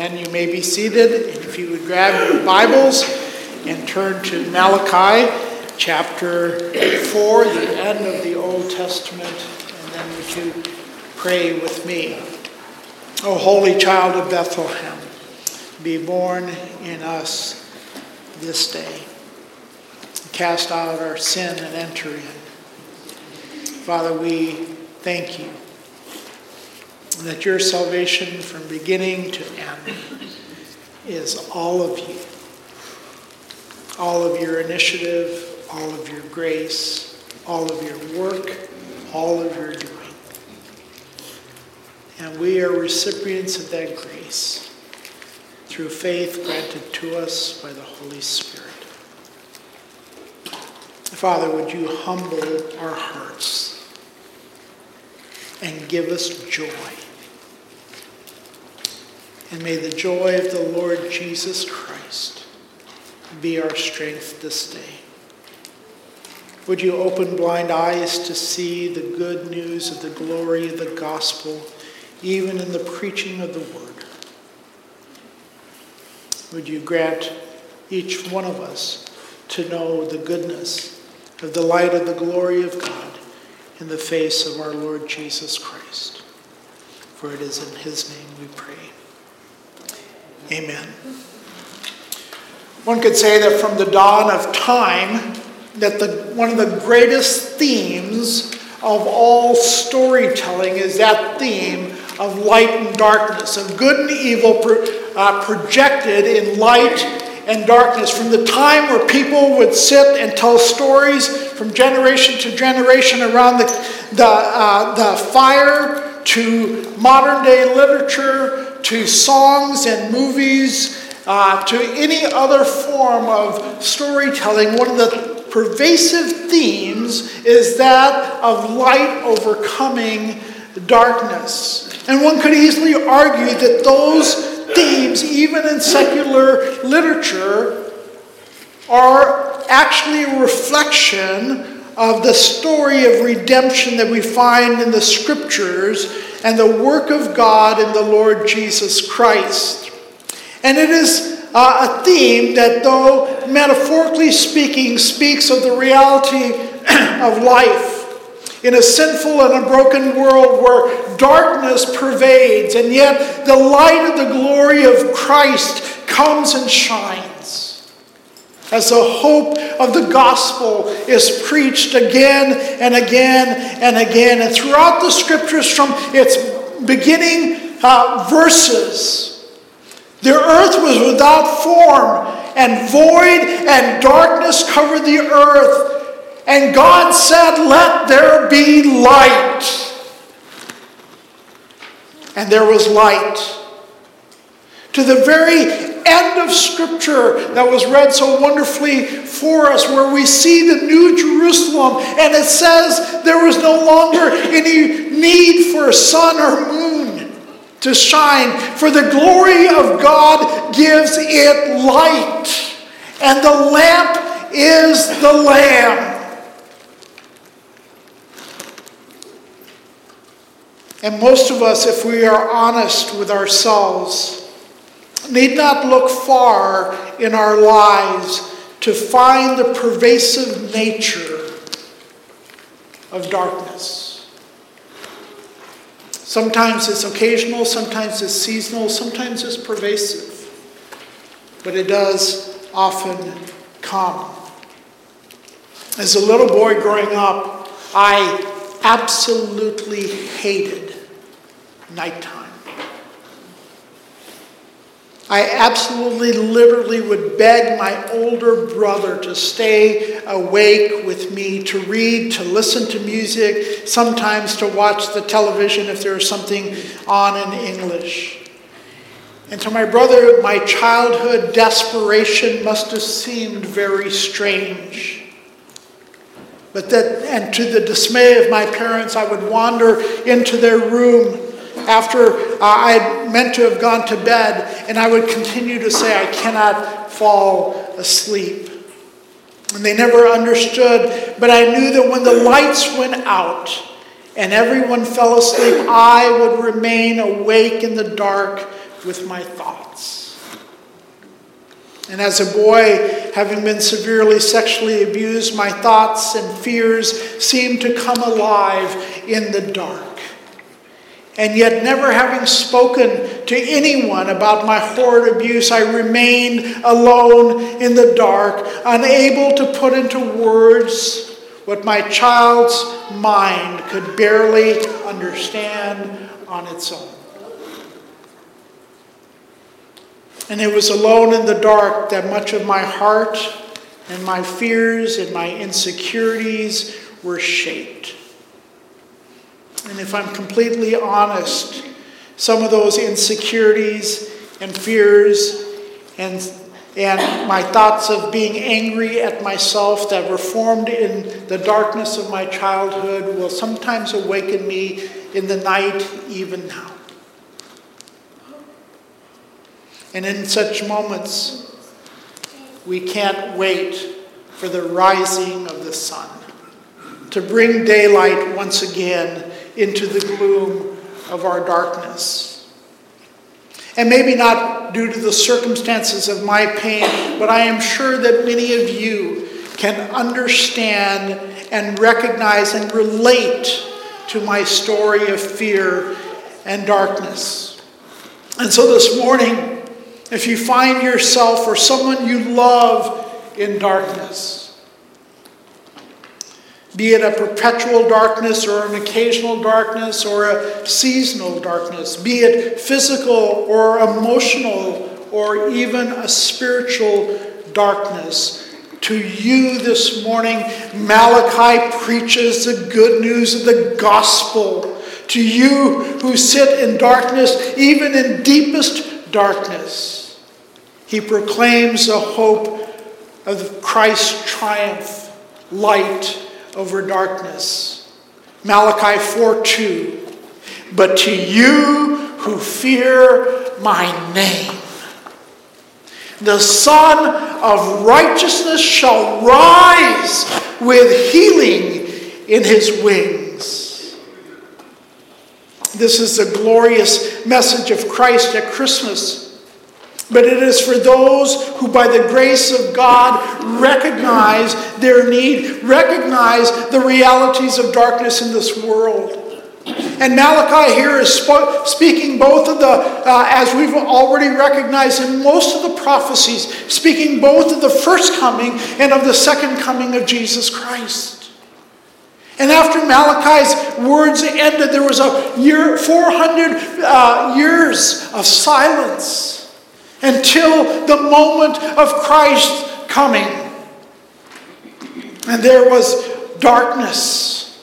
Amen. You may be seated. And if you would grab your Bibles and turn to Malachi chapter 4, the end of the Old Testament, and then would you pray with me. O holy child of Bethlehem, be born in us this day. Cast out our sin and enter in. Father, we thank you that your salvation from beginning to end is all of you. All of your initiative, all of your grace, all of your work, all of your doing. And we are recipients of that grace through faith granted to us by the Holy Spirit. Father, would you humble our hearts and give us joy? And may the joy of the Lord Jesus Christ be our strength this day. Would you open blind eyes to see the good news of the glory of the gospel, even in the preaching of the word? Would you grant each one of us to know the goodness of the light of the glory of God in the face of our Lord Jesus Christ? For it is in his name we pray. Amen. One could say that from the dawn of time, that one of the greatest themes of all storytelling is that theme of light and darkness, of good and evil projected in light and darkness. From the time where people would sit and tell stories from generation to generation around the fire, to modern day literature, to songs and movies, to any other form of storytelling, one of the pervasive themes is that of light overcoming darkness. And one could easily argue that those themes, even in secular literature, are actually a reflection of the story of redemption that we find in the scriptures and the work of God in the Lord Jesus Christ. And it is a theme that, though metaphorically speaking, speaks of the reality of life in a sinful and a broken world where darkness pervades, and yet the light of the glory of Christ comes and shines as the hope of the gospel is preached again and again and again. And throughout the scriptures, from its beginning verses, the earth was without form and void, and darkness covered the earth. And God said, "Let there be light." And there was light. To the very end of Scripture that was read so wonderfully for us, where we see the New Jerusalem, and it says there was no longer any need for sun or moon to shine, for the glory of God gives it light, and the lamp is the Lamb. And most of us, if we are honest with ourselves, need not look far in our lives to find the pervasive nature of darkness. Sometimes it's occasional, sometimes it's seasonal, sometimes it's pervasive. But it does often come. As a little boy growing up, I absolutely hated nighttime. I absolutely, literally would beg my older brother to stay awake with me, to read, to listen to music, sometimes to watch the television if there was something on in English. And to my brother, my childhood desperation must have seemed very strange. And to the dismay of my parents, I would wander into their room after I had meant to have gone to bed, and I would continue to say, "I cannot fall asleep." And they never understood, but I knew that when the lights went out and everyone fell asleep, I would remain awake in the dark with my thoughts. And as a boy, having been severely sexually abused, my thoughts and fears seemed to come alive in the dark. And yet, never having spoken to anyone about my horrid abuse, I remained alone in the dark, unable to put into words what my child's mind could barely understand on its own. And it was alone in the dark that much of my heart and my fears and my insecurities were shaped. And if I'm completely honest, some of those insecurities and fears and my thoughts of being angry at myself that were formed in the darkness of my childhood will sometimes awaken me in the night, even now. And in such moments, we can't wait for the rising of the sun to bring daylight once again into the gloom of our darkness. And maybe not due to the circumstances of my pain, but I am sure that many of you can understand and recognize and relate to my story of fear and darkness. And so this morning, if you find yourself or someone you love in darkness, be it a perpetual darkness or an occasional darkness or a seasonal darkness, be it physical or emotional or even a spiritual darkness, to you this morning, Malachi preaches the good news of the gospel. To you who sit in darkness, even in deepest darkness, he proclaims the hope of Christ's triumph, light over darkness. Malachi 4:2. But to you who fear my name, the Son of Righteousness shall rise with healing in his wings. This is the glorious message of Christ at Christmas. But it is for those who by the grace of God recognize their need, recognize the realities of darkness in this world. And Malachi here is speaking both of the, as we've already recognized in most of the prophecies, speaking both of the first coming and of the second coming of Jesus Christ. And after Malachi's words ended, there was 400 years of silence until the moment of Christ coming. And there was darkness.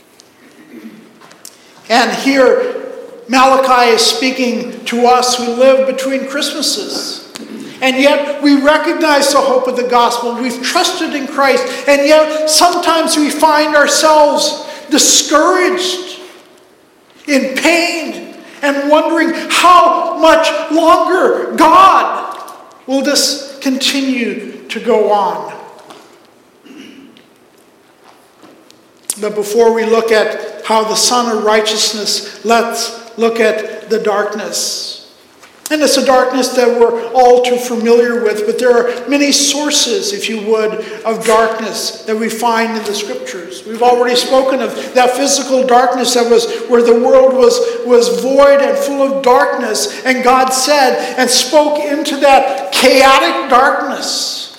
And here Malachi is speaking to us who live between Christmases. And yet we recognize the hope of the gospel. We've trusted in Christ. And yet sometimes we find ourselves discouraged, in pain, and wondering how much longer, God, will this continue to go on. But before we look at how the Son of Righteousness, let's look at the darkness. And it's a darkness that we're all too familiar with, but there are many sources, if you would, of darkness that we find in the Scriptures. We've already spoken of that physical darkness that was where the world was void and full of darkness, and God said and spoke into that chaotic darkness,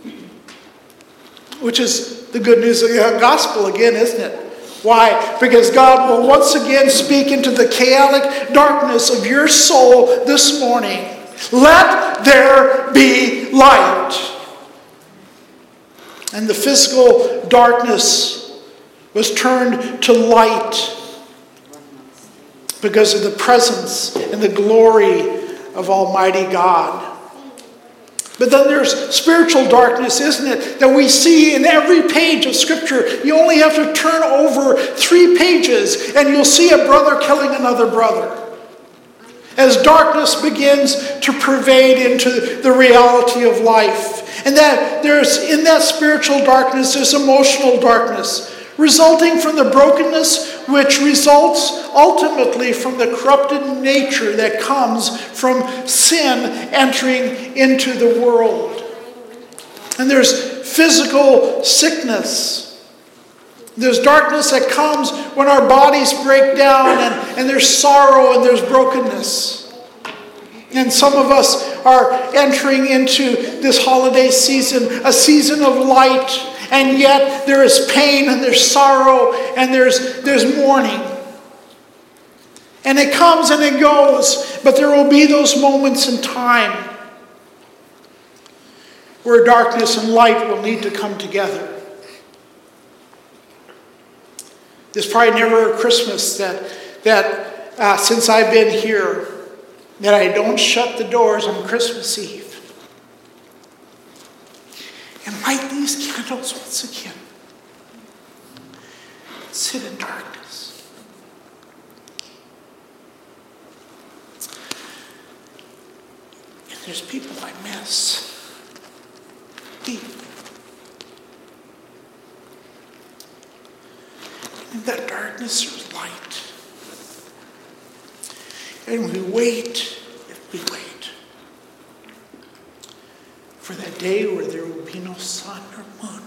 which is the good news of the gospel again, isn't it? Why? Because God will once again speak into the chaotic darkness of your soul this morning. Let there be light. And the physical darkness was turned to light because of the presence and the glory of Almighty God. But then there's spiritual darkness, isn't it, that we see in every page of Scripture. You only have to turn over 3 pages and you'll see a brother killing another brother. As darkness begins to pervade into the reality of life. And that in that spiritual darkness, there's emotional darkness, resulting from the brokenness which results ultimately from the corrupted nature that comes from sin entering into the world. And there's physical sickness. There's darkness that comes when our bodies break down, and there's sorrow and there's brokenness. And some of us are entering into this holiday season, a season of light, and yet there is pain and there's sorrow and there's mourning. And it comes and it goes, but there will be those moments in time where darkness and light will need to come together. There's probably never a Christmas that since I've been here that I don't shut the doors on Christmas Eve and light these candles once again. Sit in darkness. And there's people I miss deeply. In that darkness, there's light. And we wait for that day where there will be no sun or moon.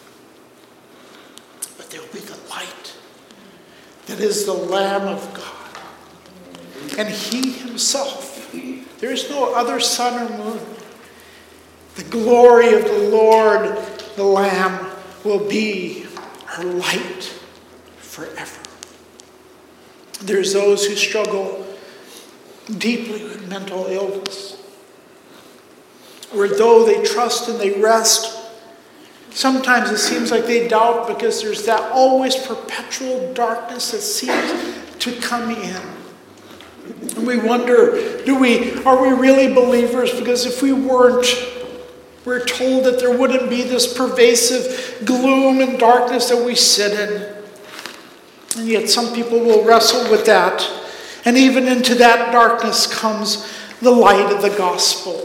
But there will be the light that is the Lamb of God. And He Himself. There is no other sun or moon. The glory of the Lord, the Lamb, will be our light forever. There's those who struggle deeply with mental illness, where though they trust and they rest, sometimes it seems like they doubt because there's that always perpetual darkness that seems to come in. And we wonder, are we really believers? Because if we weren't, we're told that there wouldn't be this pervasive gloom and darkness that we sit in. And yet some people will wrestle with that. And even into that darkness comes the light of the gospel.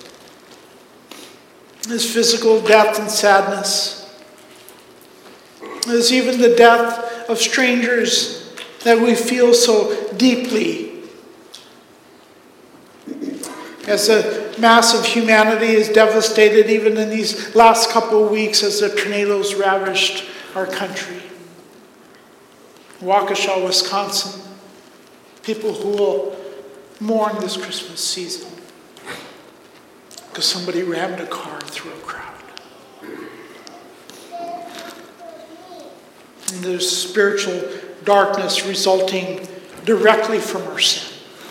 There's physical death and sadness. There's even the death of strangers that we feel so deeply. As the mass of humanity is devastated, even in these last couple of weeks as the tornadoes ravished our country. Waukesha, Wisconsin, people who will mourn this Christmas season because somebody rammed a car through a crowd. And there's spiritual darkness resulting directly from our sin.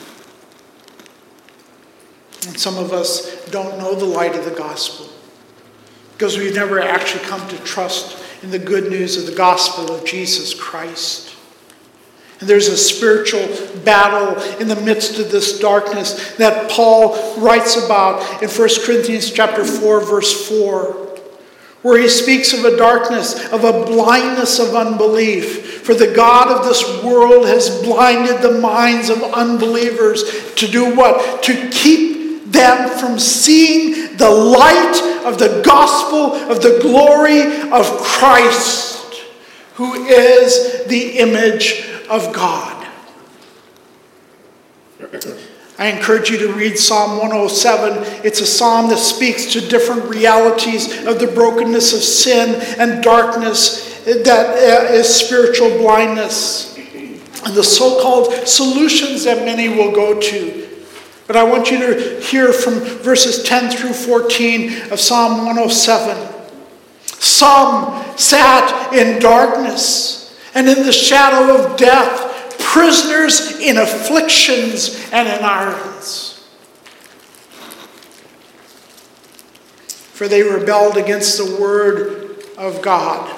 And some of us don't know the light of the gospel because we've never actually come to trust in the good news of the gospel of Jesus Christ. And there's a spiritual battle in the midst of this darkness that Paul writes about in 1 Corinthians chapter 4, verse 4, where he speaks of a darkness, of a blindness of unbelief. For the God of this world has blinded the minds of unbelievers to do what? To keep them from seeing the light of the gospel of the glory of Christ, who is the image of God. I encourage you to read Psalm 107. It's a psalm that speaks to different realities of the brokenness of sin and darkness that is spiritual blindness, and the so-called solutions that many will go to. But I want you to hear from verses 10 through 14 of Psalm 107. Some sat in darkness and in the shadow of death, prisoners in afflictions and in irons. For they rebelled against the word of God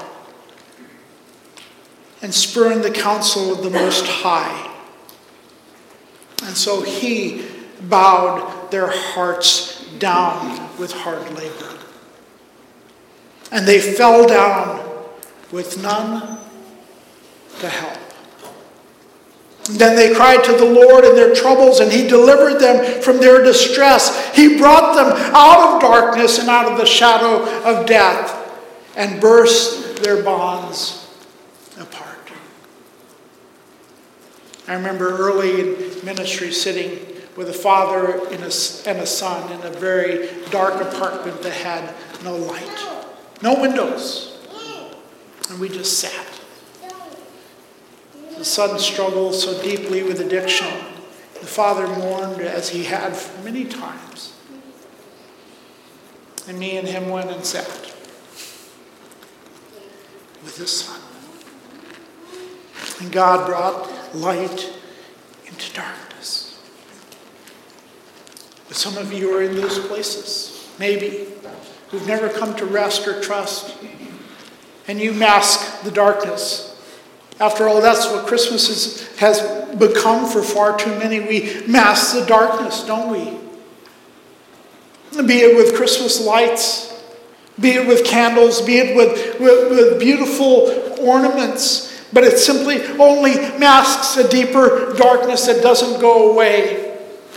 and spurned the counsel of the Most High. And so He bowed their hearts down with hard labor. And they fell down with none to help. And then they cried to the Lord in their troubles, and He delivered them from their distress. He brought them out of darkness and out of the shadow of death, and burst their bonds apart. I remember early in ministry sitting with a father and a son in a very dark apartment that had no light, no windows. And we just sat. The son struggled so deeply with addiction. The father mourned as he had for many times. And me and him went and sat with his son. And God brought light into darkness. But some of you are in those places, maybe, who've never come to rest or trust. And you mask the darkness. After all, that's what Christmas has become for far too many. We mask the darkness, don't we? Be it with Christmas lights, be it with candles, be it with beautiful ornaments. But it simply only masks a deeper darkness that doesn't go away.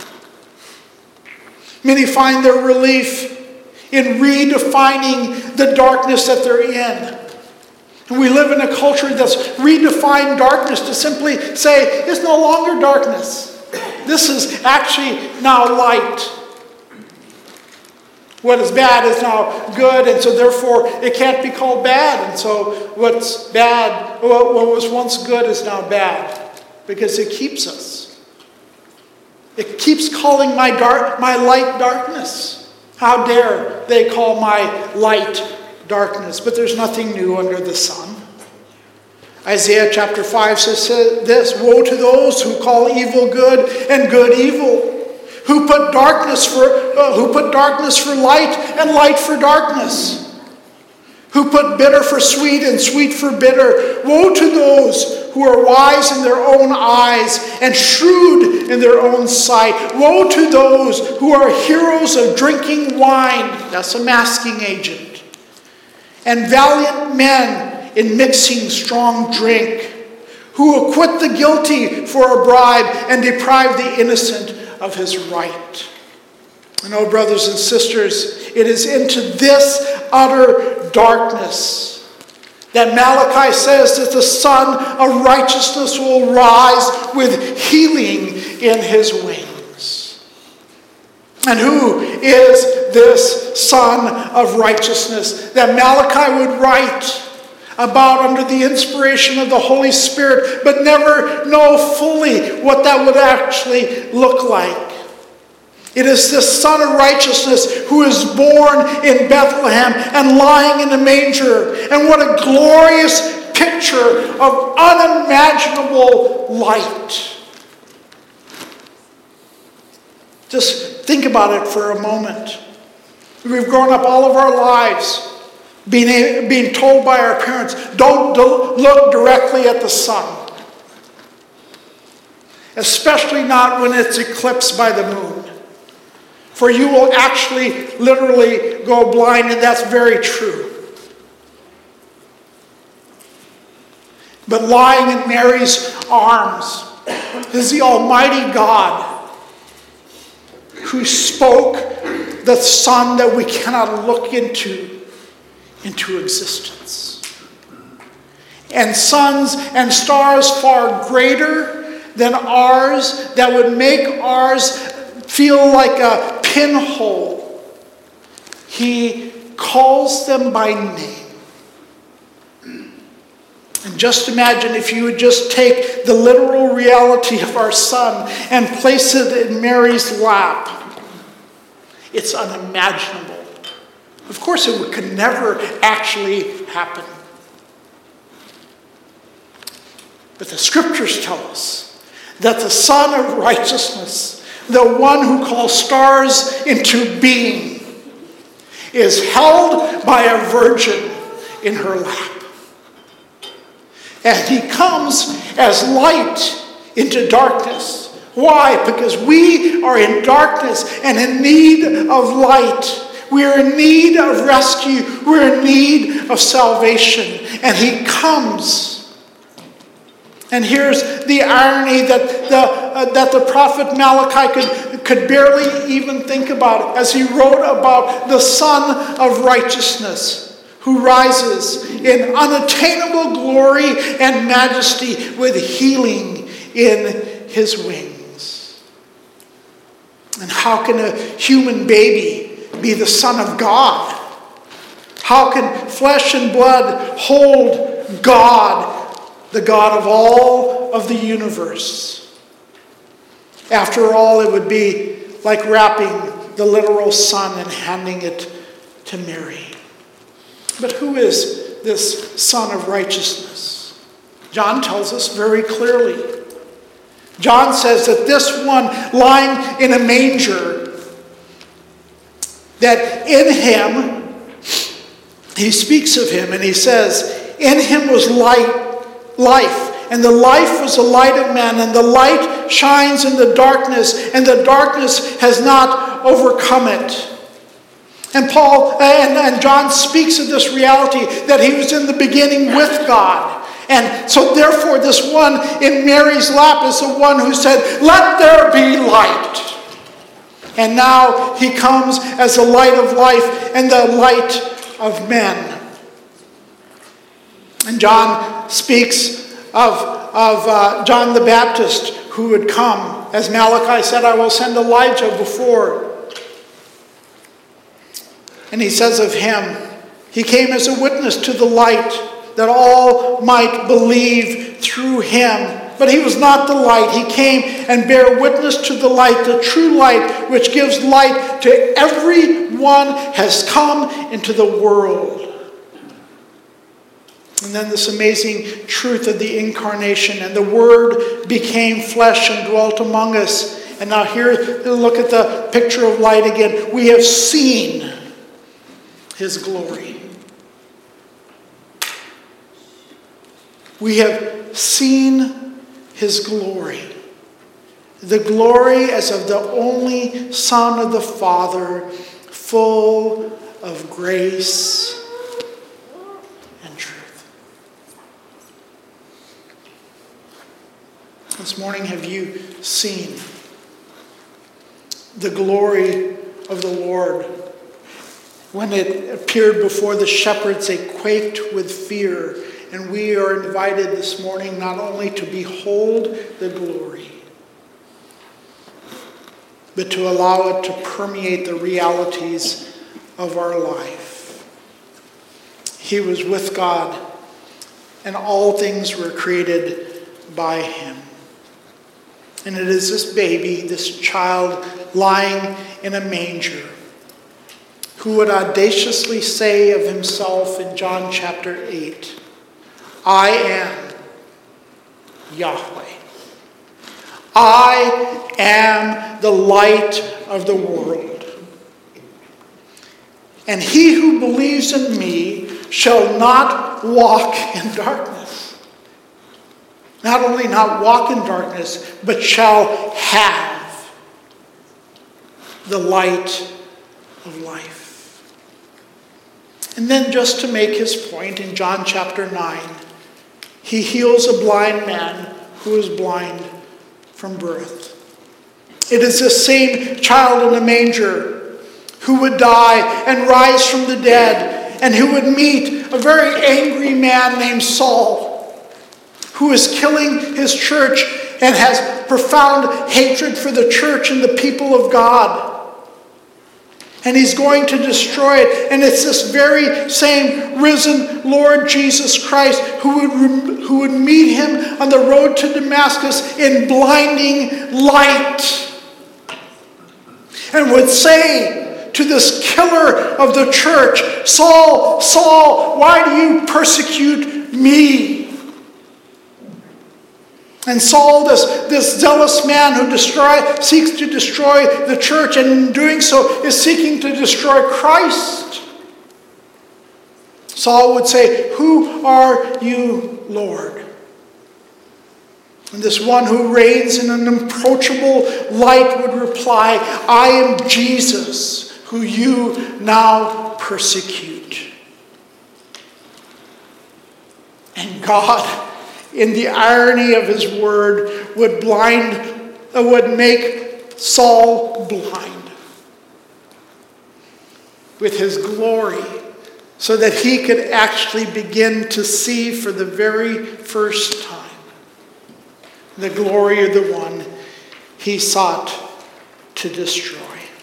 Many find their relief in redefining the darkness that they're in. And we live in a culture that's redefined darkness to simply say, it's no longer darkness. This is actually now light. What is bad is now good, and so therefore it can't be called bad. And so what's bad, what was once good is now bad, because it keeps us. It keeps calling my light darkness. How dare they call my light darkness? But there's nothing new under the sun. Isaiah chapter 5 says this, woe to those who call evil good and good evil, who put darkness for light and light for darkness, who put bitter for sweet and sweet for bitter. Woe to those who are wise in their own eyes and shrewd in their own sight. Woe to those who are heroes of drinking wine, that's a masking agent, and valiant men in mixing strong drink, who acquit the guilty for a bribe and deprive the innocent of his right. And oh, brothers and sisters, it is into this utter darkness that Malachi says that the Son of Righteousness will rise with healing in his wings. And who is this Son of Righteousness that Malachi would write about under the inspiration of the Holy Spirit, but never know fully what that would actually look like? It is this Son of Righteousness who is born in Bethlehem and lying in a manger. And what a glorious picture of unimaginable light. Just think about it for a moment. We've grown up all of our lives being told by our parents, don't look directly at the sun. Especially not when it's eclipsed by the moon. For you will actually literally go blind, and that's very true. But lying in Mary's arms is the Almighty God who spoke the sun that we cannot look into existence. And suns and stars far greater than ours that would make ours feel like a pinhole. He calls them by name. And just imagine if you would just take the literal reality of our sun and place it in Mary's lap. It's unimaginable. Of course, it could never actually happen. But the scriptures tell us that the Son of Righteousness, the one who calls stars into being, is held by a virgin in her lap. And he comes as light into darkness. Why? Because we are in darkness and in need of light. We are in need of rescue. We're in need of salvation. And he comes. And here's the irony that the prophet Malachi could barely even think about as he wrote about the Son of Righteousness, who rises in unattainable glory and majesty with healing in his wings. And how can a human baby be the Son of God? How can flesh and blood hold God, the God of all of the universe? After all, it would be like wrapping the literal Son and handing it to Mary. But who is this Son of Righteousness? John tells us very clearly. John says that this one lying in a manger, that in him, he speaks of him and he says, in him was life, and the life was the light of men, and the light shines in the darkness, and the darkness has not overcome it. And John speaks of this reality that he was in the beginning with God. And so therefore this one in Mary's lap is the one who said, "Let there be light." And now he comes as the light of life and the light of men. And John speaks of John the Baptist who would come. As Malachi said, "I will send Elijah before." And he says of him, he came as a witness to the light, that all might believe through him. But he was not the light. He came and bare witness to the light, the true light, which gives light to everyone, has come into the world. And then this amazing truth of the incarnation. And the Word became flesh and dwelt among us. And now here, look at the picture of light again. We have seen his glory. We have seen his glory. The glory as of the only Son of the Father, full of grace and truth. This morning, have you seen the glory of the Lord? When it appeared before the shepherds, they quaked with fear. And we are invited this morning not only to behold the glory, but to allow it to permeate the realities of our life. He was with God, and all things were created by him. And it is this baby, this child lying in a manger, who would audaciously say of himself in John chapter 8, "I am Yahweh. I am the light of the world. And he who believes in me shall not walk in darkness." Not only not walk in darkness, but shall have the light of life. And then just to make his point, in John chapter 9, he heals a blind man who is blind from birth. It is the same child in a manger who would die and rise from the dead, and who would meet a very angry man named Saul, who is killing his church and has profound hatred for the church and the people of God. And he's going to destroy it. And it's this very same risen Lord Jesus Christ who would meet him on the road to Damascus in blinding light. And would say to this killer of the church, "Saul, Saul, why do you persecute me?" And Saul, this zealous man who seeks to destroy the church, and in doing so is seeking to destroy Christ. Saul would say, "Who are you, Lord?" And this one who reigns in an approachable light would reply, "I am Jesus, who you now persecute." And God, in the irony of his word, would make Saul blind with his glory, so that he could actually begin to see for the very first time the glory of the one he sought to destroy.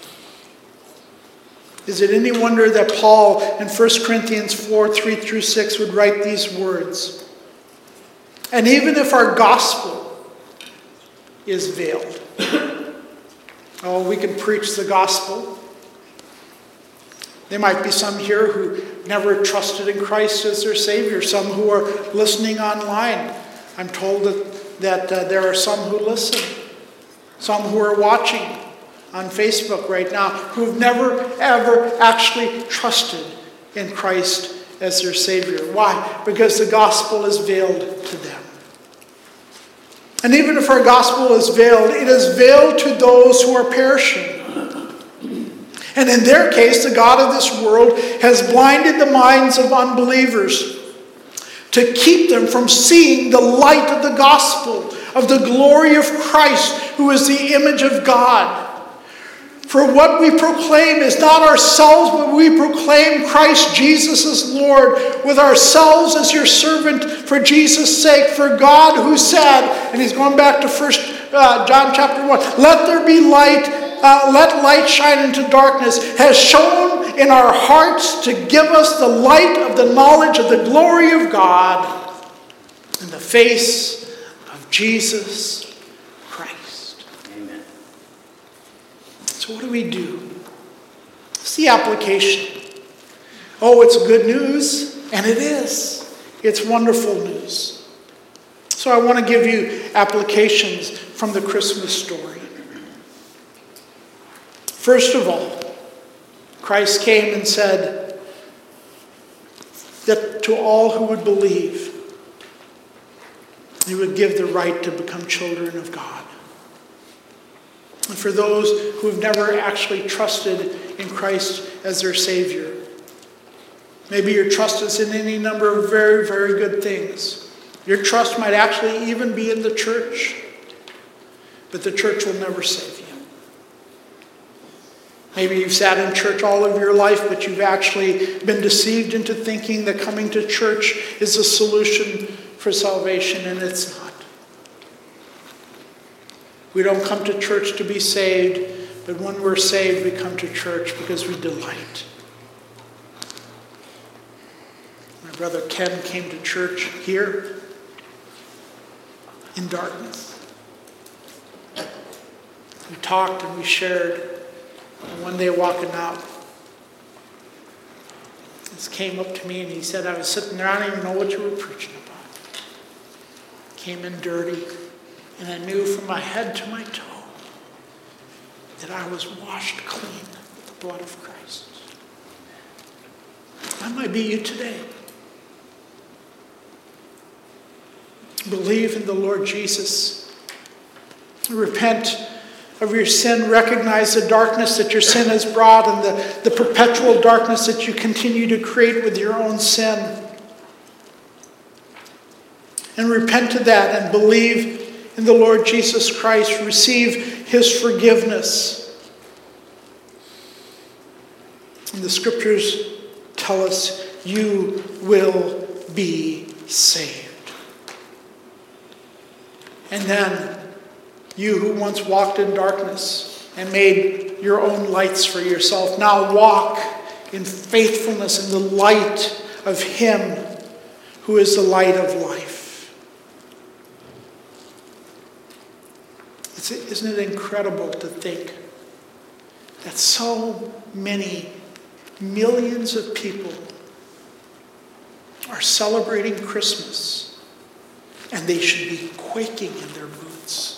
Is it any wonder that Paul in 1 Corinthians 4, 3 through 6 would write these words? And even if our gospel is veiled. Oh, we can preach the gospel. There might be some here who never trusted in Christ as their Savior, some who are listening online. I'm told that there are some who listen, some who are watching on Facebook right now who've never, ever actually trusted in Christ as their Savior. Why? Because the gospel is veiled to them. And even if our gospel is veiled, it is veiled to those who are perishing. And in their case, the God of this world has blinded the minds of unbelievers to keep them from seeing the light of the gospel, of the glory of Christ, who is the image of God. For what we proclaim is not ourselves, but we proclaim Christ Jesus as Lord, with ourselves as your servant for Jesus' sake. For God who said, and he's going back to 1 John chapter 1, let there be light, let light shine into darkness, has shone in our hearts to give us the light of the knowledge of the glory of God in the face of Jesus Christ. Amen. So what do we do? What's the application? Oh, it's good news, and it is. It's wonderful news. So I want to give you applications from the Christmas story. First of all, Christ came and said that to all who would believe, he would give the right to become children of God. And for those who have never actually trusted in Christ as their Savior, maybe your trust is in any number of very, very good things. Your trust might actually even be in the church, but the church will never save you. Maybe you've sat in church all of your life, but you've actually been deceived into thinking that coming to church is a solution for salvation, and it's not. We don't come to church to be saved, but when we're saved, we come to church because we delight. My brother Ken came to church here in darkness. We talked and we shared. And one day walking out, this came up to me and he said, I was sitting there, I don't even know what you were preaching about. Came in dirty, and I knew from my head to my toe that I was washed clean with the blood of Christ. That might be you today. Believe in the Lord Jesus. Repent of your sin, recognize the darkness that your sin has brought and the perpetual darkness that you continue to create with your own sin. And repent of that and believe in the Lord Jesus Christ. Receive his forgiveness. And the scriptures tell us you will be saved. And then you who once walked in darkness and made your own lights for yourself, now walk in faithfulness in the light of him who is the light of life. Isn't it incredible to think that so many millions of people are celebrating Christmas and they should be quaking in their boots?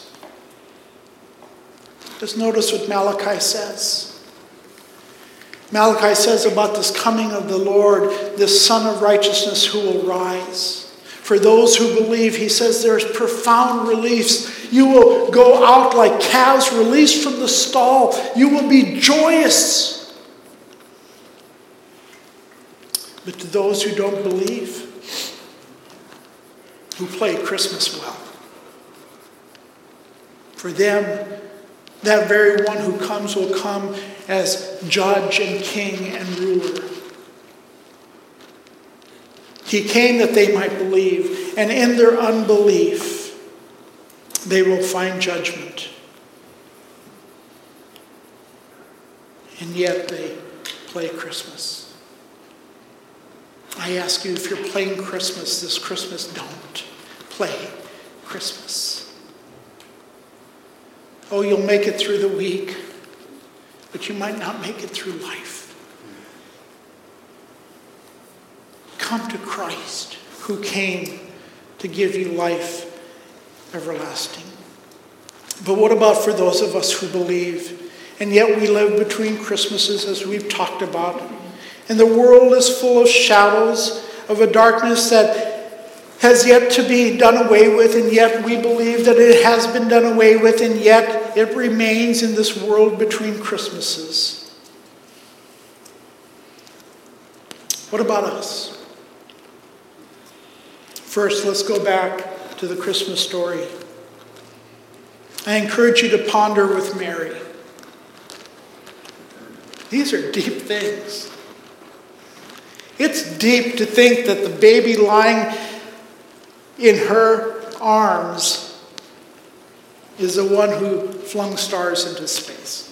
Just notice what Malachi says. Malachi says about this coming of the Lord, this Son of Righteousness who will rise. For those who believe, he says there's profound reliefs. You will go out like calves released from the stall. You will be joyous. But to those who don't believe, who play Christmas well, for them, that very one who comes will come as judge and king and ruler. He came that they might believe, and in their unbelief, they will find judgment. And yet they play Christmas. I ask you, if you're playing Christmas this Christmas, don't play Christmas. Oh, you'll make it through the week, but you might not make it through life. Come to Christ, who came to give you life everlasting. But what about for those of us who believe, and yet we live between Christmases, as we've talked about, and the world is full of shadows of a darkness that has yet to be done away with, and yet we believe that it has been done away with, and yet it remains in this world between Christmases. What about us? First, let's go back to the Christmas story. I encourage you to ponder with Mary. These are deep things. It's deep to think that the baby lying in her arms is the one who flung stars into space.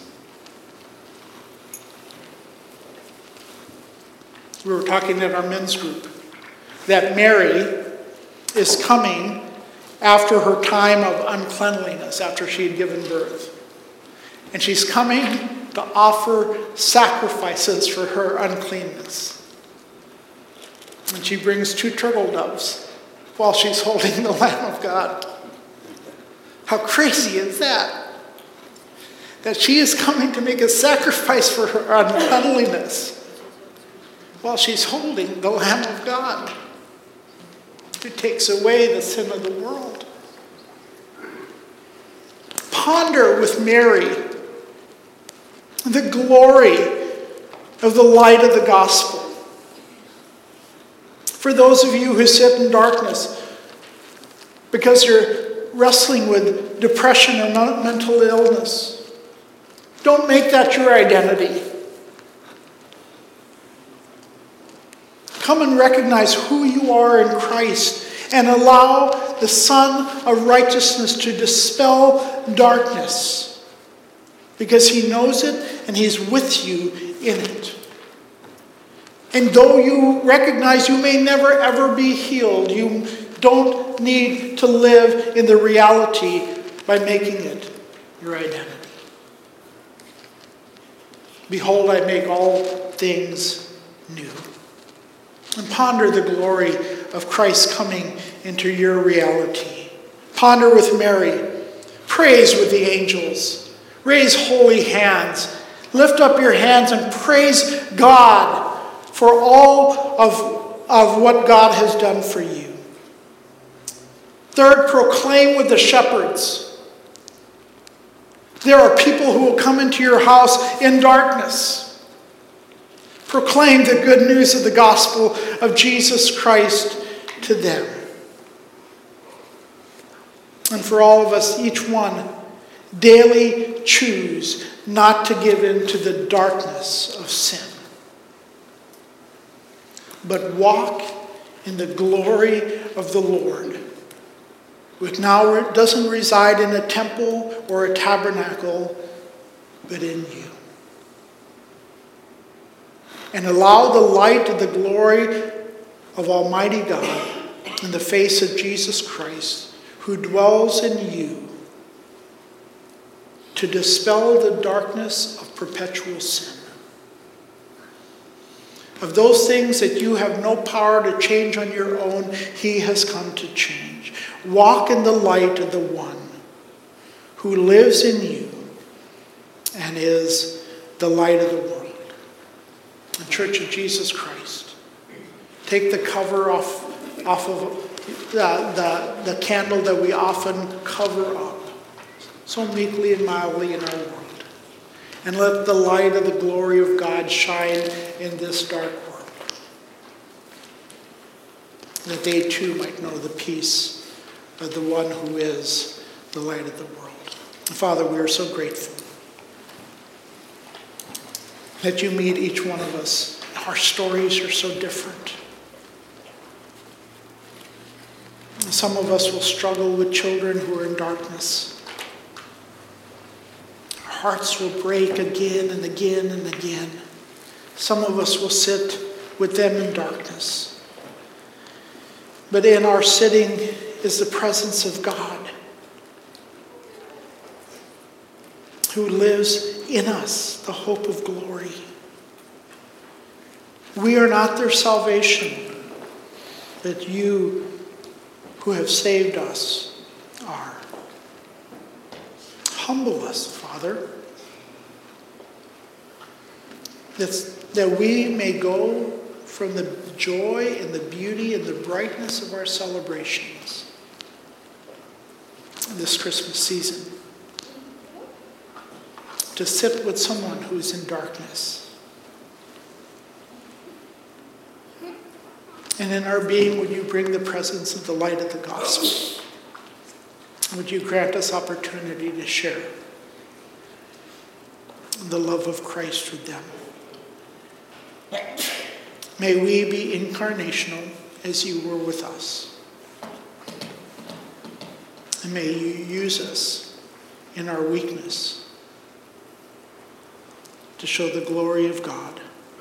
We were talking in our men's group that Mary is coming after her time of uncleanliness, after she had given birth. And she's coming to offer sacrifices for her uncleanness. And she brings 2 turtle doves while she's holding the Lamb of God. How crazy is that? That she is coming to make a sacrifice for her uncleanliness while she's holding the Lamb of God, who takes away the sin of the world. Ponder with Mary the glory of the light of the gospel. For those of you who sit in darkness because you're wrestling with depression or mental illness, don't make that your identity. Come and recognize who you are in Christ and allow the Son of Righteousness to dispel darkness, because he knows it and he's with you in it. And though you recognize you may never ever be healed, you don't need to live in the reality by making it your identity. Behold, I make all things new. And ponder the glory of Christ coming into your reality. Ponder with Mary. Praise with the angels. Raise holy hands. Lift up your hands and praise God for all of what God has done for you. Third, proclaim with the shepherds. There are people who will come into your house in darkness. Proclaim the good news of the gospel of Jesus Christ to them. And for all of us, each one, daily choose not to give in to the darkness of sin, but walk in the glory of the Lord, which now doesn't reside in a temple or a tabernacle, but in you. And allow the light of the glory of Almighty God in the face of Jesus Christ, who dwells in you, to dispel the darkness of perpetual sin. Of those things that you have no power to change on your own, he has come to change. Walk in the light of the one who lives in you and is the light of the world. The Church of Jesus Christ. Take the cover off of the candle that we often cover up so meekly and mildly in our world. And let the light of the glory of God shine in this dark world, that they too might know the peace of the one who is the light of the world. Father, we are so grateful that you meet each one of us. Our stories are so different. Some of us will struggle with children who are in darkness. Our hearts will break again and again and again. Some of us will sit with them in darkness. But in our sitting is the presence of God, who lives in us, the hope of glory. We are not their salvation, but you who have saved us are. Humble us, Father, that we may go from the joy and the beauty and the brightness of our celebrations this Christmas season to sit with someone who is in darkness. And in our being, would you bring the presence of the light of the gospel? Would you grant us opportunity to share the love of Christ with them? May we be incarnational as you were with us. And may you use us in our weakness to show the glory of God,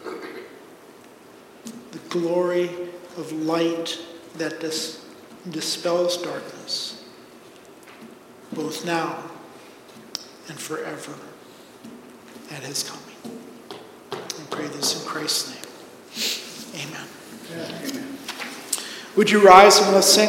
the glory of light that dispels darkness, both now and forever at his coming. I pray this in Christ's name. Amen. Amen. Would you rise and let's sing?